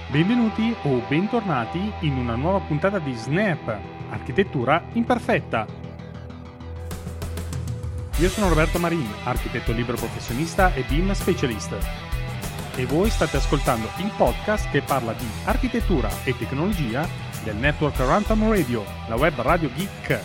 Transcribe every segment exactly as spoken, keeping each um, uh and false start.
Benvenuti o bentornati in una nuova puntata di Snap, architettura imperfetta. Io sono Roberto Marin, architetto libero professionista e B I M specialist. E voi state ascoltando il podcast che parla di architettura e tecnologia del network Runtime Radio, la web radio geek.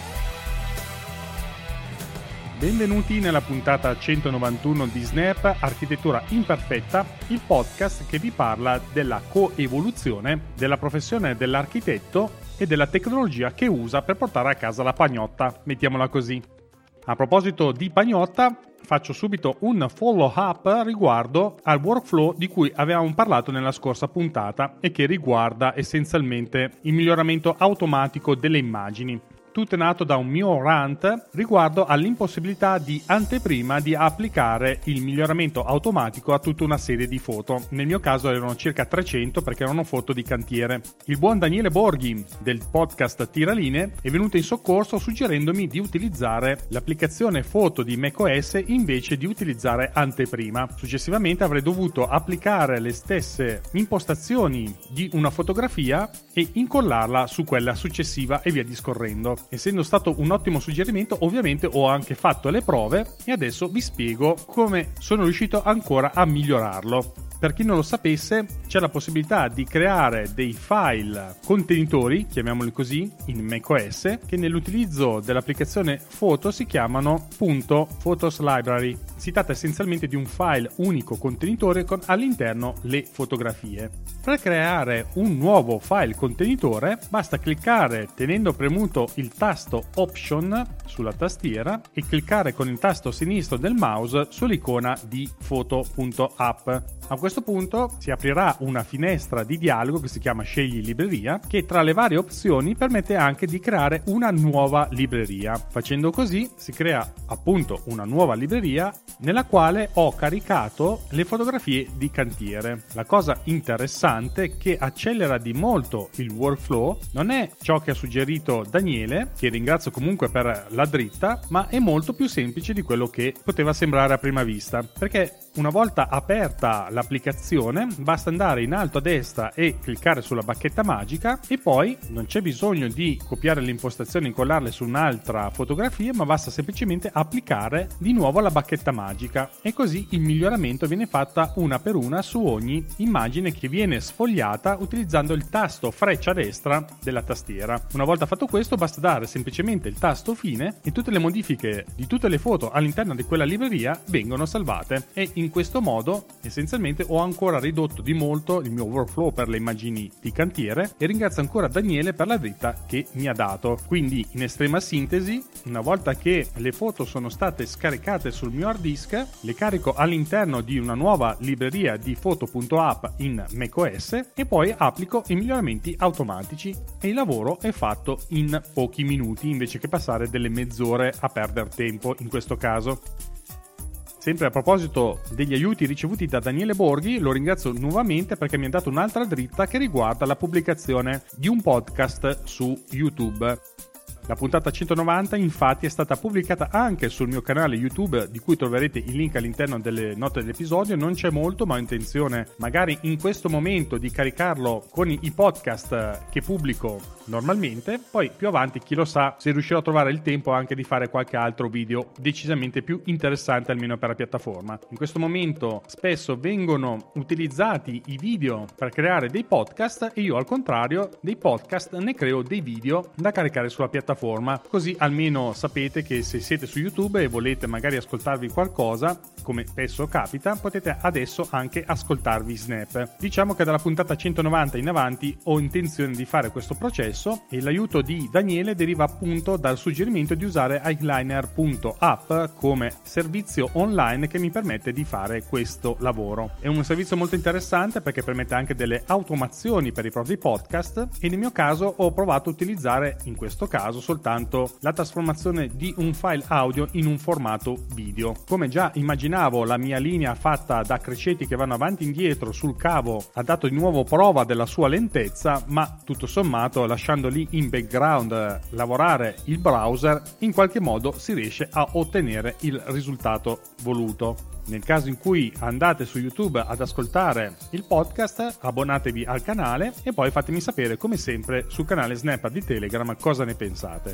Benvenuti nella puntata centonovantuno di Snap, architettura imperfetta, il podcast che vi parla della coevoluzione della professione dell'architetto e della tecnologia che usa per portare a casa la pagnotta, mettiamola così. A proposito di pagnotta, faccio subito un follow up riguardo al workflow di cui avevamo parlato nella scorsa puntata e che riguarda essenzialmente il miglioramento automatico delle immagini. Tutto è nato da un mio rant riguardo all'impossibilità di anteprima di applicare il miglioramento automatico a tutta una serie di foto. Nel mio caso erano circa trecento perché erano foto di cantiere. Il buon Daniele Borghi del podcast Tiraline è venuto in soccorso suggerendomi di utilizzare l'applicazione foto di macOS invece di utilizzare anteprima. Successivamente avrei dovuto applicare le stesse impostazioni di una fotografia e incollarla su quella successiva e via discorrendo. Essendo stato un ottimo suggerimento, ovviamente ho anche fatto le prove e adesso vi spiego come sono riuscito ancora a migliorarlo. Per chi non lo sapesse, c'è la possibilità di creare dei file contenitori, chiamiamoli così, in macOS, che nell'utilizzo dell'applicazione Foto si chiamano .photos library. Si tratta essenzialmente di un file unico contenitore con all'interno le fotografie. Per creare un nuovo file contenitore basta cliccare tenendo premuto il tasto Option sulla tastiera e cliccare con il tasto sinistro del mouse sull'icona di foto.app. A questo punto si aprirà una finestra di dialogo che si chiama Scegli libreria, che tra le varie opzioni permette anche di creare una nuova libreria. Facendo così si crea appunto una nuova libreria nella quale ho caricato le fotografie di cantiere. La cosa interessante che accelera di molto il workflow non è ciò che ha suggerito Daniele, che ringrazio comunque per la dritta, ma è molto più semplice di quello che poteva sembrare a prima vista, perché una volta aperta l'applicazione basta andare in alto a destra e cliccare sulla bacchetta magica e poi non c'è bisogno di copiare le impostazioni e incollarle su un'altra fotografia, ma basta semplicemente applicare di nuovo la bacchetta magica e così il miglioramento viene fatta una per una su ogni immagine che viene sfogliata utilizzando il tasto freccia destra della tastiera. Una volta fatto questo basta dare semplicemente il tasto fine e tutte le modifiche di tutte le foto all'interno di quella libreria vengono salvate e in questo modo essenzialmente ho ancora ridotto di molto il mio workflow per le immagini di cantiere e ringrazio ancora Daniele per la dritta che mi ha dato. Quindi in estrema sintesi, una volta che le foto sono state scaricate sul mio hard disk, le carico all'interno di una nuova libreria di foto.app in macOS e poi applico i miglioramenti automatici e il lavoro è fatto in pochi minuti invece che passare delle mezz'ore a perdere tempo in questo caso. Sempre a proposito degli aiuti ricevuti da Daniele Borghi, lo ringrazio nuovamente perché mi ha dato un'altra dritta che riguarda la pubblicazione di un podcast su YouTube. La puntata centonovanta infatti è stata pubblicata anche sul mio canale YouTube, di cui troverete il link all'interno delle note dell'episodio. Non c'è molto, ma ho intenzione magari in questo momento di caricarlo con i podcast che pubblico normalmente, poi più avanti chi lo sa se riuscirò a trovare il tempo anche di fare qualche altro video decisamente più interessante almeno per la piattaforma. In questo momento spesso vengono utilizzati i video per creare dei podcast e io al contrario dei podcast ne creo dei video da caricare sulla piattaforma, così almeno sapete che se siete su YouTube e volete magari ascoltarvi qualcosa, come spesso capita, potete adesso anche ascoltarvi Snap. Diciamo che dalla puntata centonovanta in avanti ho intenzione di fare questo processo e l'aiuto di Daniele deriva appunto dal suggerimento di usare eyeliner.app come servizio online che mi permette di fare questo lavoro. È un servizio molto interessante perché permette anche delle automazioni per i propri podcast e nel mio caso ho provato a utilizzare in questo caso soltanto la trasformazione di un file audio in un formato video. Come già immaginavo, la mia linea fatta da criceti che vanno avanti e indietro sul cavo ha dato di nuovo prova della sua lentezza, ma tutto sommato lasciando lì in background lavorare il browser in qualche modo si riesce a ottenere il risultato voluto. Nel caso in cui andate su YouTube ad ascoltare il podcast, abbonatevi al canale e poi fatemi sapere come sempre sul canale Snapper di Telegram cosa ne pensate.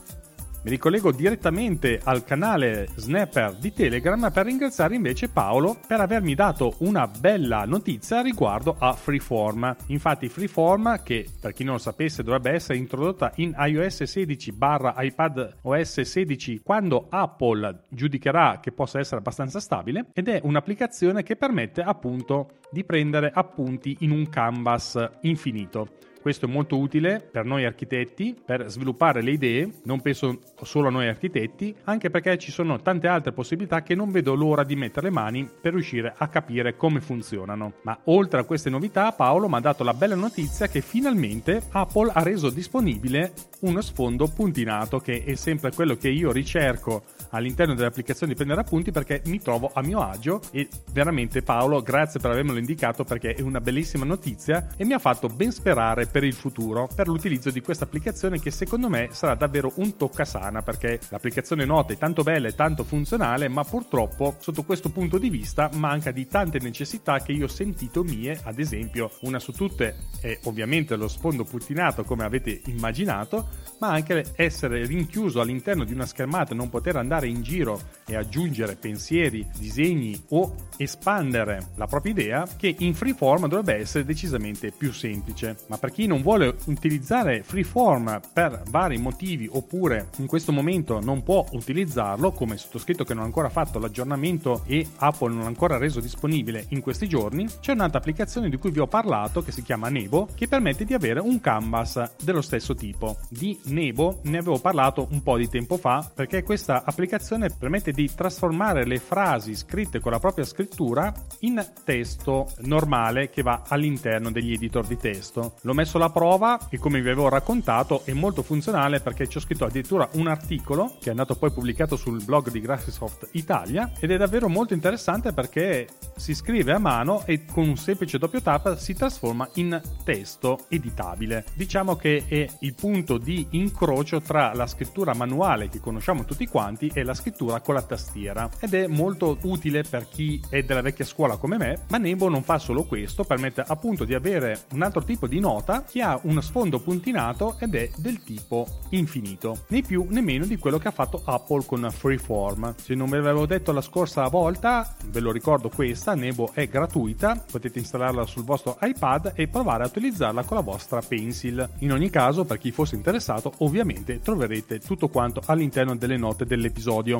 Mi ricollego direttamente al canale Snapper di Telegram per ringraziare invece Paolo per avermi dato una bella notizia riguardo a Freeform. Infatti Freeform, che per chi non lo sapesse dovrebbe essere introdotta in iOS sedici barra iPadOS sedici quando Apple giudicherà che possa essere abbastanza stabile, ed è un'applicazione che permette appunto di prendere appunti in un canvas infinito. Questo è molto utile per noi architetti, per sviluppare le idee, non penso solo a noi architetti, anche perché ci sono tante altre possibilità che non vedo l'ora di mettere le mani per riuscire a capire come funzionano. Ma oltre a queste novità, Paolo mi ha dato la bella notizia che finalmente Apple ha reso disponibile uno sfondo puntinato, che è sempre quello che io ricerco all'interno dell'applicazione di prendere appunti, perché mi trovo a mio agio. E veramente Paolo, grazie per avermelo indicato, perché è una bellissima notizia e mi ha fatto ben sperare per il futuro, per l'utilizzo di questa applicazione, che secondo me sarà davvero un toccasana, perché l'applicazione Note è tanto bella e tanto funzionale, ma purtroppo sotto questo punto di vista manca di tante necessità che io ho sentito mie. Ad esempio, una su tutte è ovviamente lo sfondo puntinato, come avete immaginato, ma anche essere rinchiuso all'interno di una schermata e non poter andare in giro e aggiungere pensieri, disegni o espandere la propria idea, che in Freeform dovrebbe essere decisamente più semplice. Ma per chi non vuole utilizzare Freeform per vari motivi, oppure in questo momento non può utilizzarlo, come sottoscritto che non ha ancora fatto l'aggiornamento e Apple non l'ha ancora reso disponibile in questi giorni, c'è un'altra applicazione di cui vi ho parlato che si chiama Nebo, che permette di avere un canvas dello stesso tipo. Di Nebo ne avevo parlato un po' di tempo fa, perché questa applicazione permette di trasformare le frasi scritte con la propria scrittura in testo normale che va all'interno degli editor di testo. L'ho messo alla prova e, come vi avevo raccontato, è molto funzionale, perché ci ho scritto addirittura un articolo che è andato poi pubblicato sul blog di Graphisoft Italia, ed è davvero molto interessante perché si scrive a mano e con un semplice doppio tap si trasforma in testo editabile. Diciamo che è il punto di incrocio tra la scrittura manuale che conosciamo tutti quanti e la scrittura con la tastiera, ed è molto utile per chi è della vecchia scuola come me. Ma Nebo non fa solo questo, permette appunto di avere un altro tipo di nota che ha uno sfondo puntinato ed è del tipo infinito, né più né meno di quello che ha fatto Apple con Freeform. Se non ve l'avevo detto la scorsa volta, ve lo ricordo, questa Nebo è gratuita, potete installarla sul vostro iPad e provare a utilizzarla con la vostra Pencil. In ogni caso, per chi fosse interessato, ovviamente troverete tutto quanto all'interno delle note dell'episodio.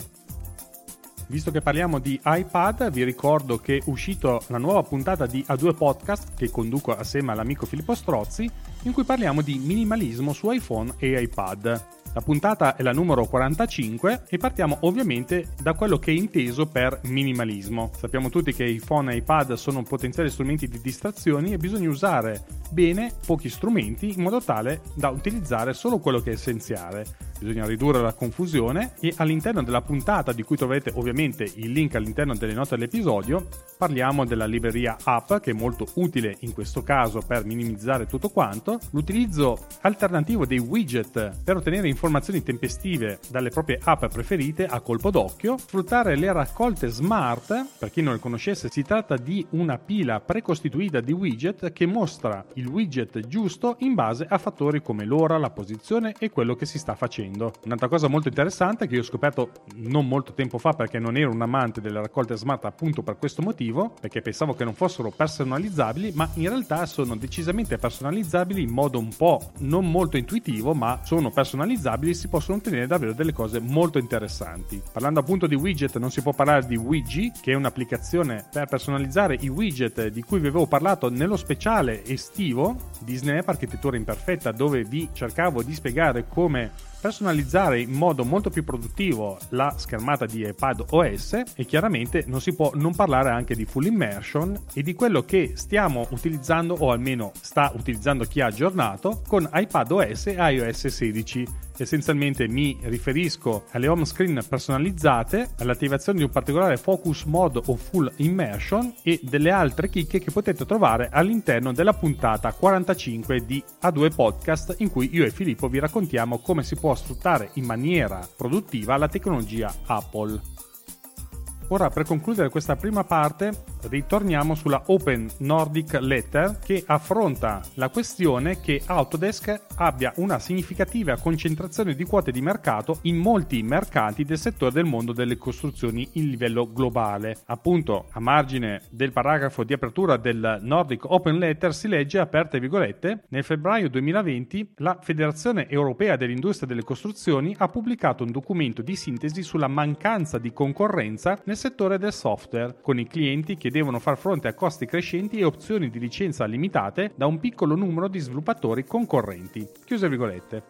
Visto che parliamo di iPad, vi ricordo che è uscito la nuova puntata di A due Podcast che conduco assieme all'amico Filippo Strozzi, in cui parliamo di minimalismo su iPhone e iPad. La puntata è la numero quarantacinque e partiamo ovviamente da quello che è inteso per minimalismo. Sappiamo tutti che iPhone e iPad sono potenziali strumenti di distrazioni e bisogna usare bene pochi strumenti in modo tale da utilizzare solo quello che è essenziale. Bisogna ridurre la confusione e all'interno della puntata, di cui troverete ovviamente il link all'interno delle note dell'episodio, parliamo della libreria app, che è molto utile in questo caso per minimizzare tutto quanto, l'utilizzo alternativo dei widget per ottenere informazioni tempestive dalle proprie app preferite a colpo d'occhio, sfruttare le raccolte smart. Per chi non le conoscesse, si tratta di una pila precostituita di widget che mostra il widget giusto in base a fattori come l'ora, la posizione e quello che si sta facendo. Un'altra cosa molto interessante che io ho scoperto non molto tempo fa, perché non ero un amante delle raccolte smart appunto per questo motivo, perché pensavo che non fossero personalizzabili, ma in realtà sono decisamente personalizzabili in modo un po' non molto intuitivo, ma sono personalizzabili e si possono ottenere davvero delle cose molto interessanti. Parlando appunto di widget, non si può parlare di Widgy, che è un'applicazione per personalizzare i widget di cui vi avevo parlato nello speciale estivo di Snap Architettura Imperfetta, dove vi cercavo di spiegare come personalizzare in modo molto più produttivo la schermata di iPadOS. E chiaramente non si può non parlare anche di Full Immersion e di quello che stiamo utilizzando, o almeno sta utilizzando chi ha aggiornato, con iPadOS e iOS sedici. Essenzialmente mi riferisco alle home screen personalizzate, all'attivazione di un particolare focus mode o full immersion e delle altre chicche che potete trovare all'interno della puntata quarantacinque di A due Podcast, in cui io e Filippo vi raccontiamo come si può sfruttare in maniera produttiva la tecnologia Apple. Ora, per concludere questa prima parte, ritorniamo sulla Open Nordic Letter, che affronta la questione che Autodesk abbia una significativa concentrazione di quote di mercato in molti mercati del settore del mondo delle costruzioni in livello globale. Appunto, a margine del paragrafo di apertura del Nordic Open Letter si legge, aperte virgolette, nel febbraio duemilaventi la Federazione Europea dell'Industria delle Costruzioni ha pubblicato un documento di sintesi sulla mancanza di concorrenza nel settore del software, con i clienti che devono far fronte a costi crescenti e opzioni di licenza limitate da un piccolo numero di sviluppatori concorrenti. Chiuse virgolette.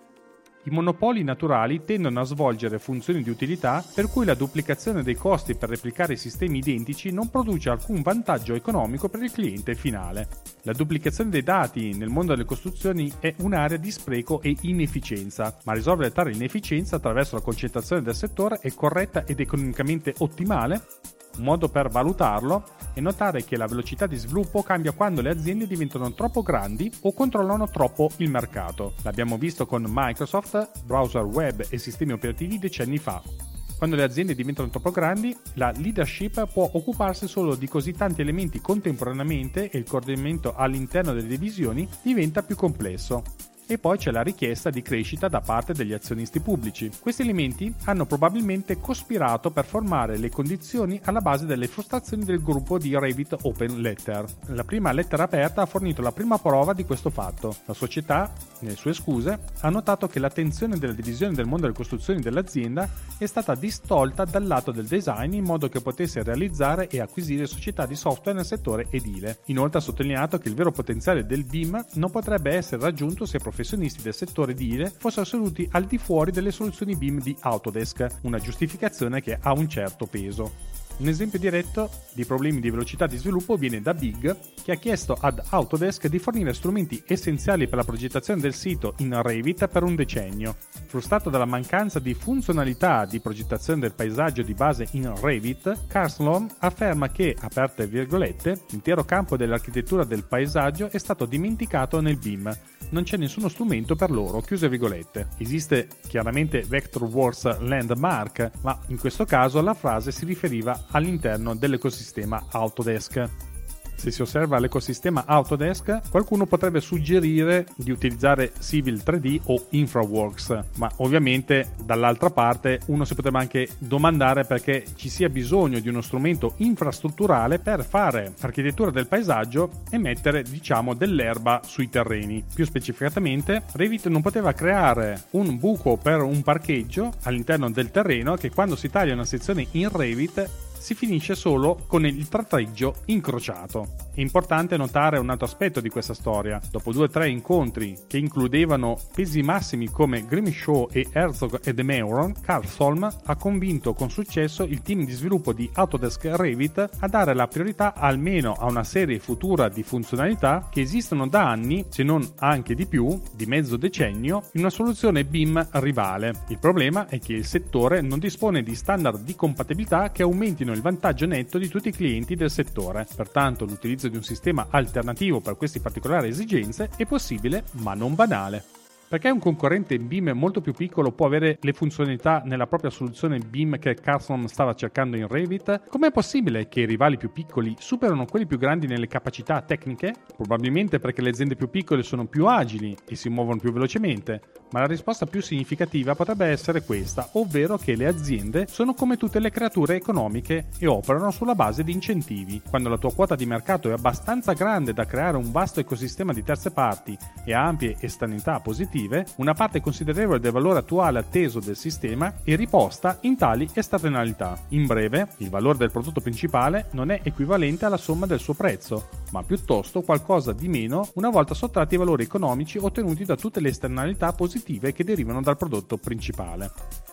I monopoli naturali tendono a svolgere funzioni di utilità per cui la duplicazione dei costi per replicare sistemi identici non produce alcun vantaggio economico per il cliente finale. La duplicazione dei dati nel mondo delle costruzioni è un'area di spreco e inefficienza, ma risolvere tale inefficienza attraverso la concentrazione del settore è corretta ed economicamente ottimale? Un modo per valutarlo è notare che la velocità di sviluppo cambia quando le aziende diventano troppo grandi o controllano troppo il mercato. L'abbiamo visto con Microsoft, browser web e sistemi operativi decenni fa. Quando le aziende diventano troppo grandi, la leadership può occuparsi solo di così tanti elementi contemporaneamente e il coordinamento all'interno delle divisioni diventa più complesso. E poi c'è la richiesta di crescita da parte degli azionisti pubblici. Questi elementi hanno probabilmente cospirato per formare le condizioni alla base delle frustrazioni del gruppo di Revit Open Letter. La prima lettera aperta ha fornito la prima prova di questo fatto. La società, nelle sue scuse, ha notato che l'attenzione della divisione del mondo delle costruzioni dell'azienda è stata distolta dal lato del design in modo che potesse realizzare e acquisire società di software nel settore edile. Inoltre ha sottolineato che il vero potenziale del B I M non potrebbe essere raggiunto se professionisti del settore edile fossero seduti al di fuori delle soluzioni B I M di Autodesk, una giustificazione che ha un certo peso. Un esempio diretto di problemi di velocità di sviluppo viene da Big, che ha chiesto ad Autodesk di fornire strumenti essenziali per la progettazione del sito in Revit per un decennio. Frustrato dalla mancanza di funzionalità di progettazione del paesaggio di base in Revit, Carlson afferma che, aperte virgolette, l'intero campo dell'architettura del paesaggio è stato dimenticato nel B I M. Non c'è nessuno strumento per loro, chiuse virgolette. Esiste chiaramente Vectorworks Landmark, ma in questo caso la frase si riferiva all'interno dell'ecosistema Autodesk. Se si osserva l'ecosistema Autodesk, qualcuno potrebbe suggerire di utilizzare Civil tre D o InfraWorks, ma ovviamente dall'altra parte uno si potrebbe anche domandare perché ci sia bisogno di uno strumento infrastrutturale per fare architettura del paesaggio e mettere, diciamo, dell'erba sui terreni. Più specificatamente, Revit non poteva creare un buco per un parcheggio all'interno del terreno che quando si taglia una sezione in Revit si finisce solo con il tratteggio incrociato. È importante notare un altro aspetto di questa storia. Dopo due o tre incontri che includevano pesi massimi come Grimshaw e Herzog e De Meuron, Carlson ha convinto con successo il team di sviluppo di Autodesk Revit a dare la priorità almeno a una serie futura di funzionalità che esistono da anni, se non anche di più, di mezzo decennio, in una soluzione B I M rivale. Il problema è che il settore non dispone di standard di compatibilità che aumentino il vantaggio netto di tutti i clienti del settore. Pertanto l'utilizzo di un sistema alternativo per queste particolari esigenze è possibile ma non banale. Perché un concorrente B I M molto più piccolo può avere le funzionalità nella propria soluzione B I M che Carlson stava cercando in Revit? Com'è possibile che i rivali più piccoli superano quelli più grandi nelle capacità tecniche? Probabilmente perché le aziende più piccole sono più agili e si muovono più velocemente, ma la risposta più significativa potrebbe essere questa, ovvero che le aziende sono come tutte le creature economiche e operano sulla base di incentivi. Quando la tua quota di mercato è abbastanza grande da creare un vasto ecosistema di terze parti e ha ampie esternalità positive, una parte considerevole del valore attuale atteso del sistema è riposta in tali esternalità. In breve, il valore del prodotto principale non è equivalente alla somma del suo prezzo, ma piuttosto qualcosa di meno una volta sottratti i valori economici ottenuti da tutte le esternalità positive che derivano dal prodotto principale.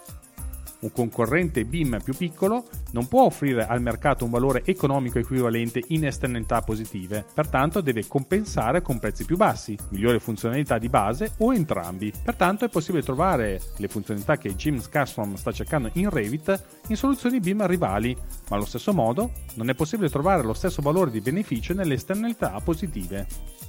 Un concorrente B I M più piccolo non può offrire al mercato un valore economico equivalente in esternalità positive, pertanto deve compensare con prezzi più bassi, migliori funzionalità di base o entrambi. Pertanto è possibile trovare le funzionalità che Jim Carlson sta cercando in Revit in soluzioni B I M rivali, ma allo stesso modo non è possibile trovare lo stesso valore di beneficio nelle esternalità positive.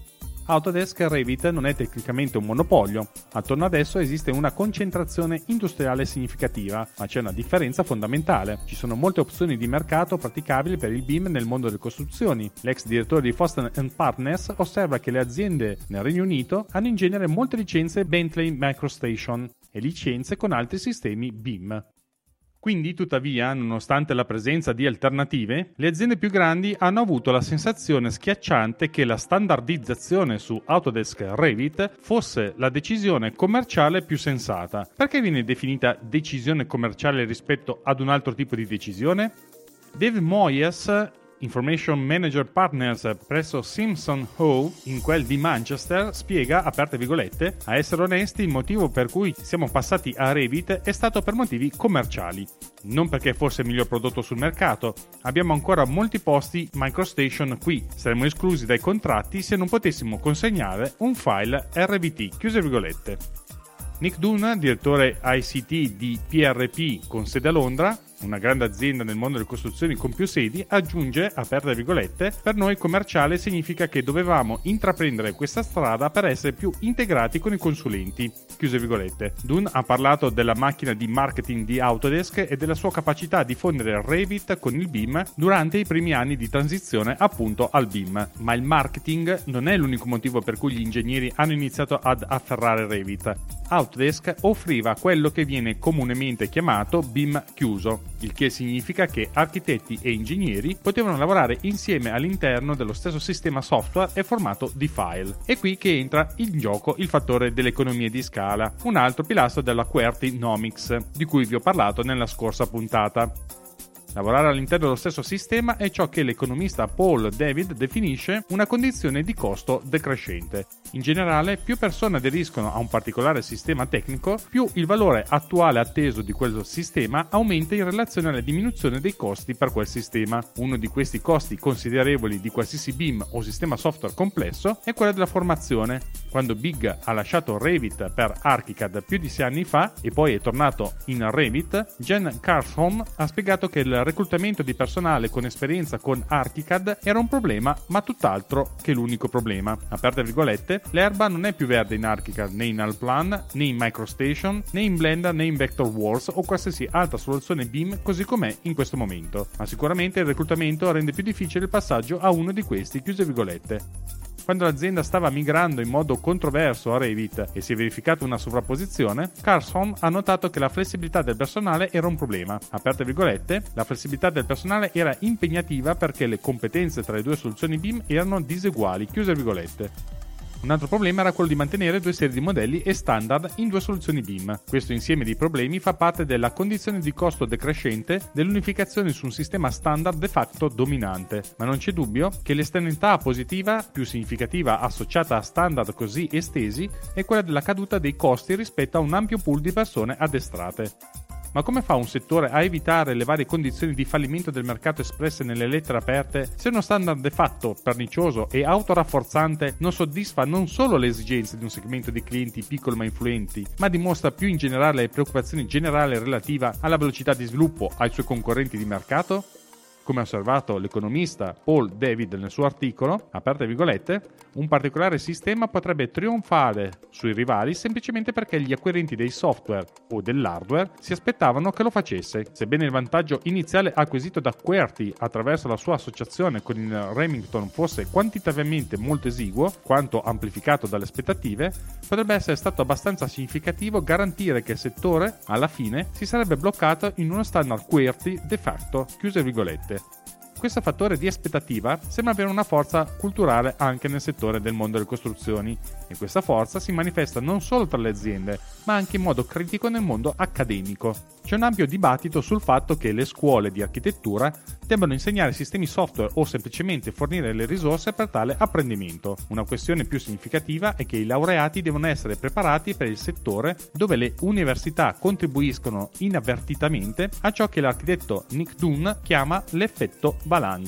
Autodesk Revit non è tecnicamente un monopolio. Attorno ad esso esiste una concentrazione industriale significativa, ma c'è una differenza fondamentale. Ci sono molte opzioni di mercato praticabili per il B I M nel mondo delle costruzioni. L'ex direttore di Foster and Partners osserva che le aziende nel Regno Unito hanno in genere molte licenze Bentley MicroStation e licenze con altri sistemi B I M. Quindi, tuttavia, nonostante la presenza di alternative, le aziende più grandi hanno avuto la sensazione schiacciante che la standardizzazione su Autodesk Revit fosse la decisione commerciale più sensata. Perché viene definita decisione commerciale rispetto ad un altro tipo di decisione? Dave Moyes, Information Manager Partners presso Simpson Howe, in quel di Manchester, spiega, aperte virgolette, a essere onesti il motivo per cui siamo passati a Revit è stato per motivi commerciali. Non perché fosse il miglior prodotto sul mercato, abbiamo ancora molti posti MicroStation qui, saremmo esclusi dai contratti se non potessimo consegnare un file R V T, chiuse virgolette. Nick Dunn, direttore I C T di P R P con sede a Londra, una grande azienda nel mondo delle costruzioni con più sedi, aggiunge, aperte virgolette, per noi commerciale significa che dovevamo intraprendere questa strada per essere più integrati con i consulenti, chiuse virgolette. Dunn ha parlato della macchina di marketing di Autodesk e della sua capacità di fondere Revit con il B I M durante i primi anni di transizione appunto al B I M. Ma il marketing non è l'unico motivo per cui gli ingegneri hanno iniziato ad afferrare Revit. Autodesk offriva quello che viene comunemente chiamato B I M chiuso, il che significa che architetti e ingegneri potevano lavorare insieme all'interno dello stesso sistema software e formato di file. È qui che entra in gioco il fattore delle economie di scala, un altro pilastro della QWERTY-nomics, di cui vi ho parlato nella scorsa puntata. Lavorare all'interno dello stesso sistema è ciò che l'economista Paul David definisce una condizione di costo decrescente. In generale, più persone aderiscono a un particolare sistema tecnico, più il valore attuale atteso di quel sistema aumenta in relazione alla diminuzione dei costi per quel sistema. Uno di questi costi considerevoli di qualsiasi B I M o sistema software complesso è quello della formazione. Quando Big ha lasciato Revit per ArchiCAD più di sei anni fa e poi è tornato in Revit, Jen Carlson ha spiegato che il reclutamento di personale con esperienza con ArchiCAD era un problema, ma tutt'altro che l'unico problema. Aperte virgolette, l'erba non è più verde in ArchiCAD, né in Allplan, né in MicroStation, né in Blender, né in Vectorworks o qualsiasi altra soluzione B I M così com'è in questo momento. Ma sicuramente il reclutamento rende più difficile il passaggio a uno di questi, chiuse virgolette. Quando l'azienda stava migrando in modo controverso a Revit e si è verificata una sovrapposizione, Carlson ha notato che la flessibilità del personale era un problema. Aperte virgolette, la flessibilità del personale era impegnativa perché le competenze tra le due soluzioni B I M erano diseguali, chiuse virgolette. Un altro problema era quello di mantenere due serie di modelli e standard in due soluzioni B I M. Questo insieme di problemi fa parte della condizione di costo decrescente dell'unificazione su un sistema standard de facto dominante, ma non c'è dubbio che l'esternalità positiva più significativa associata a standard così estesi è quella della caduta dei costi rispetto a un ampio pool di persone addestrate. Ma come fa un settore a evitare le varie condizioni di fallimento del mercato espresse nelle lettere aperte se uno standard de fatto pernicioso e autorafforzante non soddisfa non solo le esigenze di un segmento di clienti piccolo ma influenti, ma dimostra più in generale le preoccupazioni generali relativa alla velocità di sviluppo ai suoi concorrenti di mercato? Come ha osservato l'economista Paul David nel suo articolo, aperte virgolette, un particolare sistema potrebbe trionfare sui rivali semplicemente perché gli acquirenti dei software o dell'hardware si aspettavano che lo facesse. Sebbene il vantaggio iniziale acquisito da QWERTY attraverso la sua associazione con il Remington fosse quantitativamente molto esiguo, quanto amplificato dalle aspettative, potrebbe essere stato abbastanza significativo garantire che il settore, alla fine, si sarebbe bloccato in uno standard QWERTY de facto, chiuse virgolette. Questo fattore di aspettativa sembra avere una forza culturale anche nel settore del mondo delle costruzioni, e questa forza si manifesta non solo tra le aziende, ma anche in modo critico nel mondo accademico. C'è un ampio dibattito sul fatto che le scuole di architettura debbano insegnare sistemi software o semplicemente fornire le risorse per tale apprendimento. Una questione più significativa è che i laureati devono essere preparati per il settore dove le università contribuiscono inavvertitamente a ciò che l'architetto Nick Dunn chiama l'effetto valanga.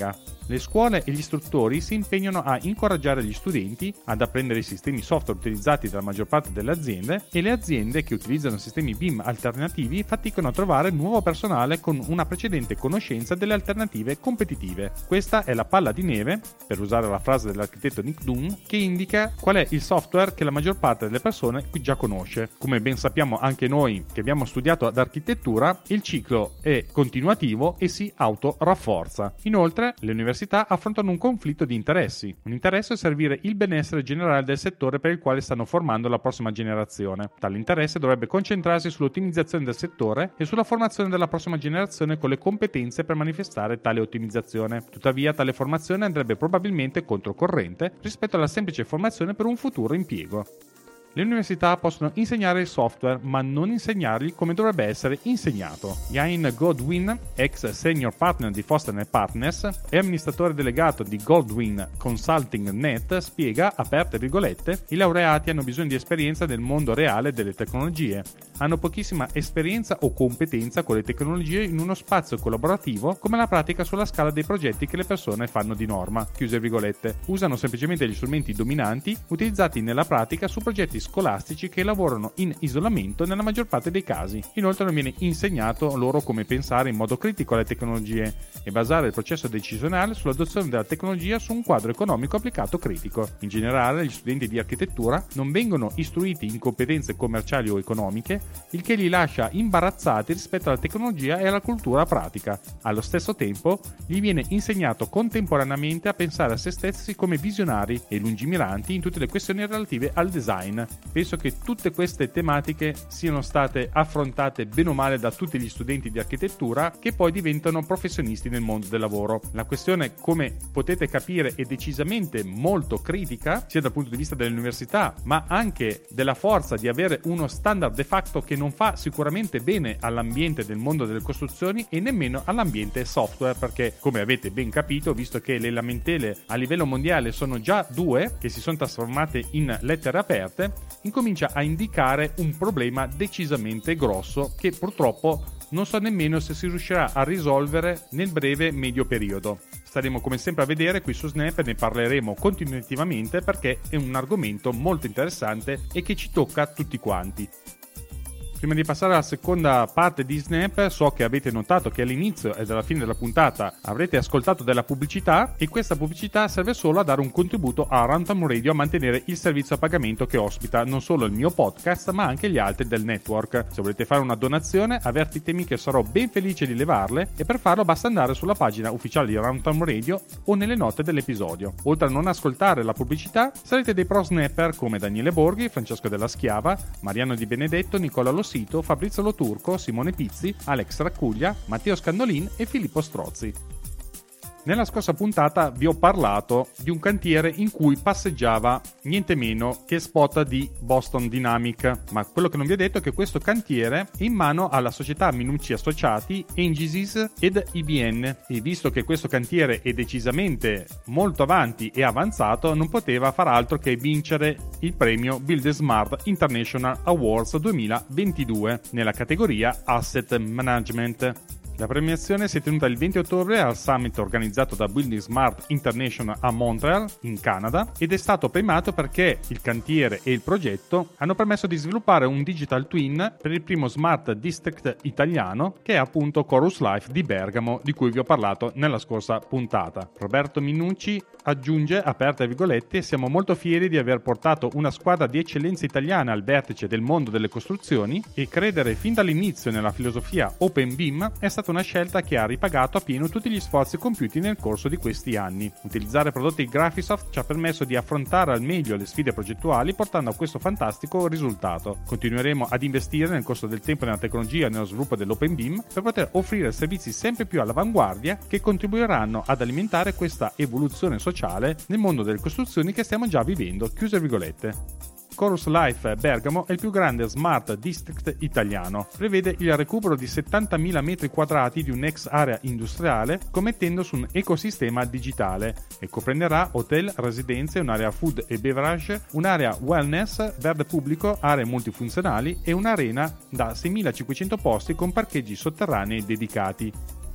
Le scuole e gli istruttori si impegnano a incoraggiare gli studenti ad apprendere i sistemi software utilizzati dalla maggior parte delle aziende, e le aziende che utilizzano sistemi B I M alternativi faticano a trovare nuovo personale con una precedente conoscenza delle alternative competitive. Questa è la palla di neve, per usare la frase dell'architetto Nick Dunn, che indica qual è il software che la maggior parte delle persone qui già conosce. Come ben sappiamo anche noi che abbiamo studiato ad architettura, il ciclo è continuativo e si auto-rafforza. Inoltre, le università affrontano un conflitto di interessi. Un interesse è servire il benessere generale del settore per il quale stanno formando la prossima generazione. Tale interesse dovrebbe concentrarsi sull'ottimizzazione del settore e sulla formazione della prossima generazione con le competenze per manifestare tale ottimizzazione. Tuttavia, tale formazione andrebbe probabilmente controcorrente rispetto alla semplice formazione per un futuro impiego. Le università possono insegnare il software, ma non insegnargli come dovrebbe essere insegnato. Ian Godwin, ex senior partner di Foster and Partners e amministratore delegato di Goldwyn Consulting Net, spiega, aperte virgolette, i laureati hanno bisogno di esperienza nel mondo reale delle tecnologie. Hanno pochissima esperienza o competenza con le tecnologie in uno spazio collaborativo come la pratica sulla scala dei progetti che le persone fanno di norma. Chiuse virgolette. Usano semplicemente gli strumenti dominanti utilizzati nella pratica su progetti scolastici che lavorano in isolamento nella maggior parte dei casi. Inoltre non viene insegnato loro come pensare in modo critico alle tecnologie e basare il processo decisionale sull'adozione della tecnologia su un quadro economico applicato critico. In generale, gli studenti di architettura non vengono istruiti in competenze commerciali o economiche, il che li lascia imbarazzati rispetto alla tecnologia e alla cultura pratica. Allo stesso tempo, gli viene insegnato contemporaneamente a pensare a se stessi come visionari e lungimiranti in tutte le questioni relative al design. Penso che tutte queste tematiche siano state affrontate bene o male da tutti gli studenti di architettura che poi diventano professionisti nel mondo del lavoro. La questione, come potete capire, è decisamente molto critica, sia dal punto di vista dell'università, ma anche della forza di avere uno standard de facto che non fa sicuramente bene all'ambiente del mondo delle costruzioni e nemmeno all'ambiente software, perché, come avete ben capito, visto che le lamentele a livello mondiale sono già due, che si sono trasformate in lettere aperte, incomincia a indicare un problema decisamente grosso che purtroppo non so nemmeno se si riuscirà a risolvere nel breve medio periodo. Staremo come sempre a vedere qui su Snap e ne parleremo continuativamente perché è un argomento molto interessante e che ci tocca tutti quanti. Prima di passare alla seconda parte di Snap, so che avete notato che all'inizio e alla fine della puntata avrete ascoltato della pubblicità, e questa pubblicità serve solo a dare un contributo a Runtime Radio a mantenere il servizio a pagamento che ospita non solo il mio podcast ma anche gli altri del network. Se volete fare una donazione, avvertitemi che sarò ben felice di levarle, e per farlo basta andare sulla pagina ufficiale di Runtime Radio o nelle note dell'episodio. Oltre a non ascoltare la pubblicità, sarete dei pro snapper come Daniele Borghi, Francesco Della Schiava, Mariano Di Benedetto, Nicola Lo Sito, Fabrizio Lo Turco, Simone Pizzi, Alex Raccuglia, Matteo Scandolin e Filippo Strozzi. Nella scorsa puntata vi ho parlato di un cantiere in cui passeggiava niente meno che Spot di Boston Dynamic, ma quello che non vi ho detto è che questo cantiere è in mano alla società Minucci Associati, Engisys ed I B M, e visto che questo cantiere è decisamente molto avanti e avanzato, non poteva far altro che vincere il premio Build Smart International Awards duemilaventidue nella categoria Asset Management. La premiazione si è tenuta il venti ottobre al summit organizzato da Building Smart International a Montreal, in Canada, ed è stato premiato perché il cantiere e il progetto hanno permesso di sviluppare un digital twin per il primo smart district italiano, che è appunto Chorus Life di Bergamo, di cui vi ho parlato nella scorsa puntata. Roberto Minucci aggiunge, aperte virgolette, siamo molto fieri di aver portato una squadra di eccellenza italiana al vertice del mondo delle costruzioni, e credere fin dall'inizio nella filosofia Open B I M è stata una scelta che ha ripagato appieno tutti gli sforzi compiuti nel corso di questi anni. Utilizzare prodotti Graphisoft ci ha permesso di affrontare al meglio le sfide progettuali, portando a questo fantastico risultato. Continueremo ad investire nel corso del tempo nella tecnologia e nello sviluppo dell'Open B I M per poter offrire servizi sempre più all'avanguardia che contribuiranno ad alimentare questa evoluzione sociale nel mondo delle costruzioni che stiamo già vivendo. Chiuse virgolette. Chorus Life Bergamo è il più grande smart district italiano. Prevede il recupero di settantamila metri quadrati di un'ex area industriale, commettendo su un ecosistema digitale, e comprenderà hotel, residenze, un'area food e beverage, un'area wellness, verde pubblico, aree multifunzionali e un'arena da seimilacinquecento posti con parcheggi sotterranei dedicati.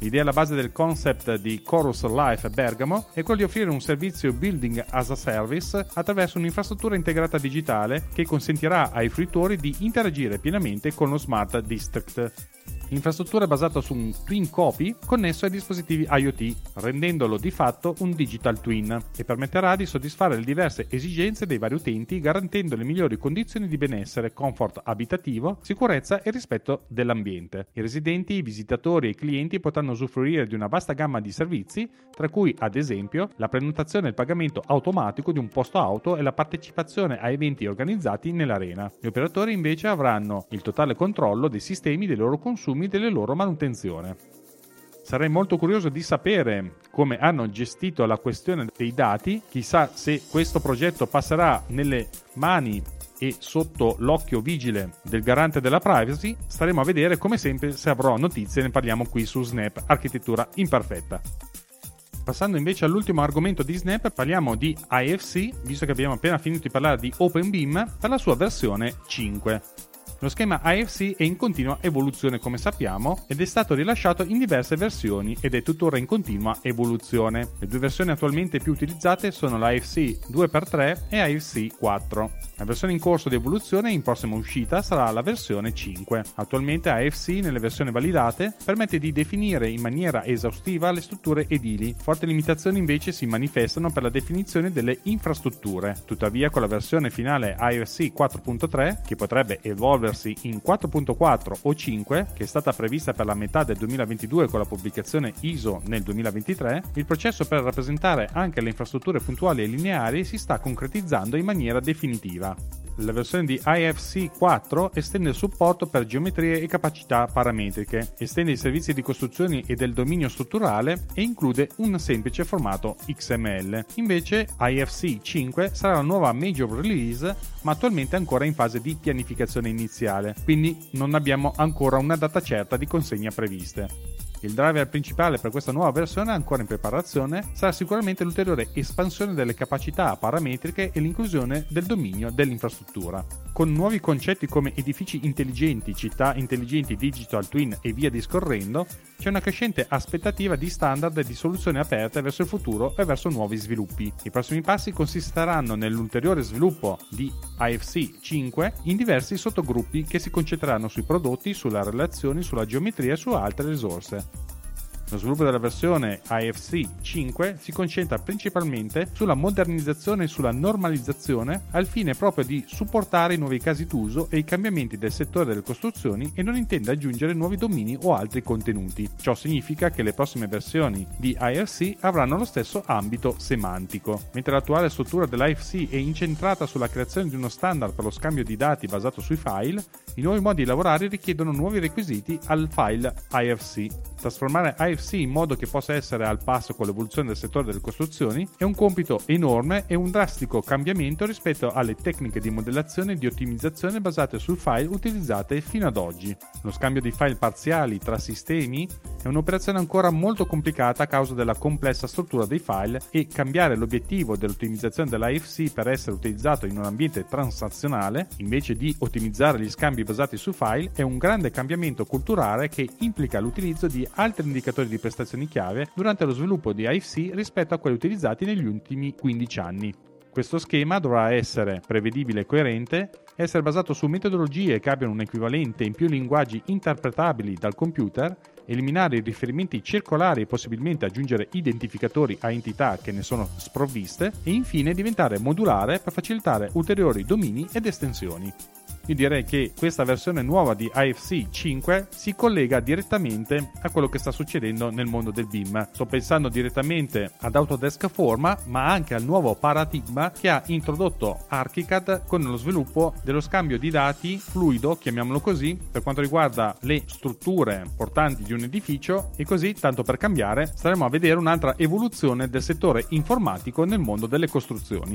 L'idea alla base del concept di Chorus Life Bergamo è quello di offrire un servizio Building as a Service attraverso un'infrastruttura integrata digitale che consentirà ai fruitori di interagire pienamente con lo Smart District. L'infrastruttura è basata su un Twin Copy connesso ai dispositivi IoT, rendendolo di fatto un Digital Twin, e permetterà di soddisfare le diverse esigenze dei vari utenti, garantendo le migliori condizioni di benessere, comfort abitativo, sicurezza e rispetto dell'ambiente. I residenti, i visitatori e i clienti potranno usufruire di una vasta gamma di servizi, tra cui ad esempio la prenotazione e il pagamento automatico di un posto auto e la partecipazione a eventi organizzati nell'arena. Gli operatori invece avranno il totale controllo dei sistemi, dei loro consumi e delle loro manutenzione. Sarei molto curioso di sapere come hanno gestito la questione dei dati, chissà se questo progetto passerà nelle mani e sotto l'occhio vigile del garante della privacy. Staremo a vedere, come sempre, se avrò notizie, ne parliamo qui su Snap Architettura Imperfetta. Passando invece all'ultimo argomento di Snap, parliamo di I F C, visto che abbiamo appena finito di parlare di OpenBeam, per la sua versione cinque. Lo schema I F C è in continua evoluzione, come sappiamo, ed è stato rilasciato in diverse versioni ed è tuttora in continua evoluzione. Le due versioni attualmente più utilizzate sono la I F C due per tre e I F C quattro. La versione in corso di evoluzione e in prossima uscita sarà la versione cinque. Attualmente I F C, nelle versioni validate, permette di definire in maniera esaustiva le strutture edili. Forti limitazioni invece si manifestano per la definizione delle infrastrutture. Tuttavia, con la versione finale I F C quattro punto tre, che potrebbe evolversi in quattro punto quattro o cinque, che è stata prevista per la metà del duemilaventidue con la pubblicazione I S O nel duemilaventitré, il processo per rappresentare anche le infrastrutture puntuali e lineari si sta concretizzando in maniera definitiva. La versione di I F C quattro estende il supporto per geometrie e capacità parametriche, estende i servizi di costruzioni e del dominio strutturale e include un semplice formato X M L. Invece I F C cinque sarà la nuova major release, ma attualmente ancora in fase di pianificazione iniziale, quindi non abbiamo ancora una data certa di consegna previste. Il driver principale per questa nuova versione, ancora in preparazione, sarà sicuramente l'ulteriore espansione delle capacità parametriche e l'inclusione del dominio dell'infrastruttura. Con nuovi concetti come edifici intelligenti, città intelligenti, digital twin e via discorrendo, c'è una crescente aspettativa di standard e di soluzioni aperte verso il futuro e verso nuovi sviluppi. I prossimi passi consisteranno nell'ulteriore sviluppo di I F C cinque in diversi sottogruppi che si concentreranno sui prodotti, sulle relazioni, sulla geometria e su altre risorse. Lo sviluppo della versione I F C cinque si concentra principalmente sulla modernizzazione e sulla normalizzazione al fine proprio di supportare i nuovi casi d'uso e i cambiamenti del settore delle costruzioni e non intende aggiungere nuovi domini o altri contenuti. Ciò significa che le prossime versioni di I F C avranno lo stesso ambito semantico. Mentre l'attuale struttura dell'I F C è incentrata sulla creazione di uno standard per lo scambio di dati basato sui file, i nuovi modi di lavorare richiedono nuovi requisiti al file I F C. Trasformare I F C in modo che possa essere al passo con l'evoluzione del settore delle costruzioni è un compito enorme e un drastico cambiamento rispetto alle tecniche di modellazione e di ottimizzazione basate sul file utilizzate fino ad oggi. Lo scambio di file parziali tra sistemi è un'operazione ancora molto complicata a causa della complessa struttura dei file e cambiare l'obiettivo dell'ottimizzazione dell'I F C per essere utilizzato in un ambiente transazionale invece di ottimizzare gli scambi basati su file è un grande cambiamento culturale che implica l'utilizzo di altri indicatori di prestazioni chiave durante lo sviluppo di I F C rispetto a quelli utilizzati negli ultimi quindici anni. Questo schema dovrà essere prevedibile e coerente, essere basato su metodologie che abbiano un equivalente in più linguaggi interpretabili dal computer, eliminare i riferimenti circolari e possibilmente aggiungere identificatori a entità che ne sono sprovviste e infine diventare modulare per facilitare ulteriori domini ed estensioni. Io direi che questa versione nuova di I F C cinque si collega direttamente a quello che sta succedendo nel mondo del B I M. Sto pensando direttamente ad Autodesk Forma, ma anche al nuovo paradigma che ha introdotto ArchiCAD con lo sviluppo dello scambio di dati fluido, chiamiamolo così, per quanto riguarda le strutture portanti di un edificio, e così, tanto per cambiare, staremo a vedere un'altra evoluzione del settore informatico nel mondo delle costruzioni.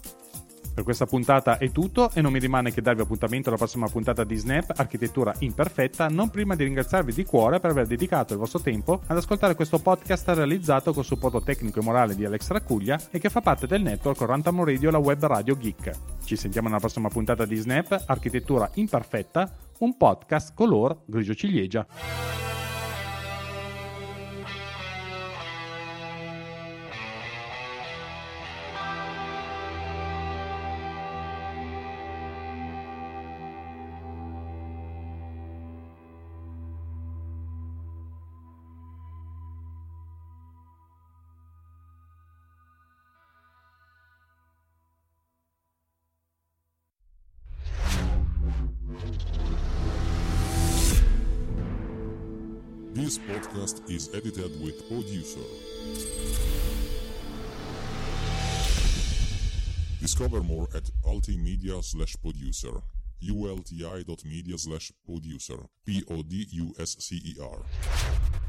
Per questa puntata è tutto e non mi rimane che darvi appuntamento alla prossima puntata di Snap Architettura Imperfetta, non prima di ringraziarvi di cuore per aver dedicato il vostro tempo ad ascoltare questo podcast realizzato col supporto tecnico e morale di Alex Racuglia e che fa parte del network Rantam Radio, la web radio geek. Ci sentiamo nella prossima puntata di Snap Architettura Imperfetta, un podcast color grigio ciliegia. This podcast is edited with Producer. Discover more at ultimedia slash producer. ulti dot media slash producer. P O D U S C E R.